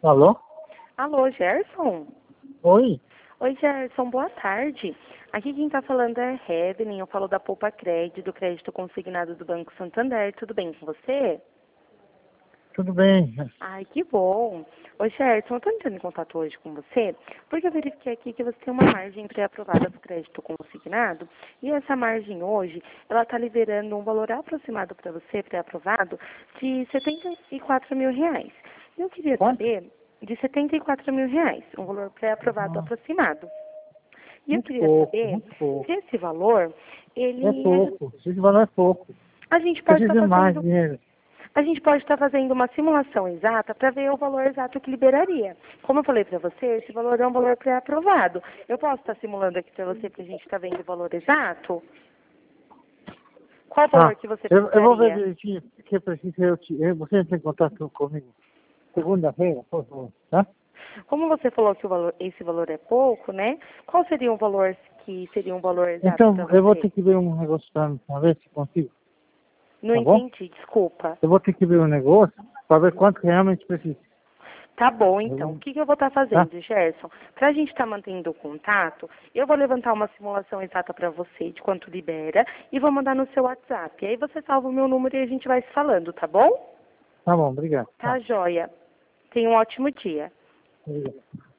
Alô? Alô, Gerson? Oi? Oi, Gerson, boa tarde. Aqui quem está falando é Evelyn, eu falo da Poupa Crédito, do crédito consignado do Banco Santander. Tudo bem com você? Tudo bem? Ai, que bom. Ô, Gerson, eu estou entrando em contato hoje com você porque eu verifiquei aqui que você tem uma margem pré-aprovada para o crédito consignado e essa margem hoje, ela está liberando um valor aproximado para você, pré-aprovado, de R$ 74.000. Eu queria Quanto? saber de R$ 74.000, um valor pré-aprovado Ah, aproximado. E eu muito queria pouco, saber muito pouco. se esse valor, É ele é... pouco. Esse valor é pouco. A gente pode Preciso estar de mais fazendo dinheiro. uma simulação exata para ver o valor exato que liberaria. Como eu falei para você, esse valor é um valor pré-aprovado. Eu posso estar simulando aqui para você para a gente estar vendo o valor exato? Qual o valor Ah, que você eu vou ver precisaria? direitinho, porque eu preciso, você entra em contato comigo segunda-feira, por favor, tá? Como você falou que esse valor é pouco, né? Qual seria um valor que seria um valor exato para Então, eu vou você? ter que ver um negócio para ver se consigo, Não tá bom? entendi, desculpa. Eu vou ter que ver um negócio para ver quanto que realmente preciso. Tá bom, então. O Eu- que eu vou estar Tá? fazendo, Gerson? Para a gente estar mantendo o contato, eu vou levantar uma simulação exata para você de quanto libera e vou mandar no seu WhatsApp. Aí você salva o meu número e a gente vai se falando, tá bom? Tá bom, obrigado. Tá, Tá. joia. Tenha um ótimo dia. Obrigado.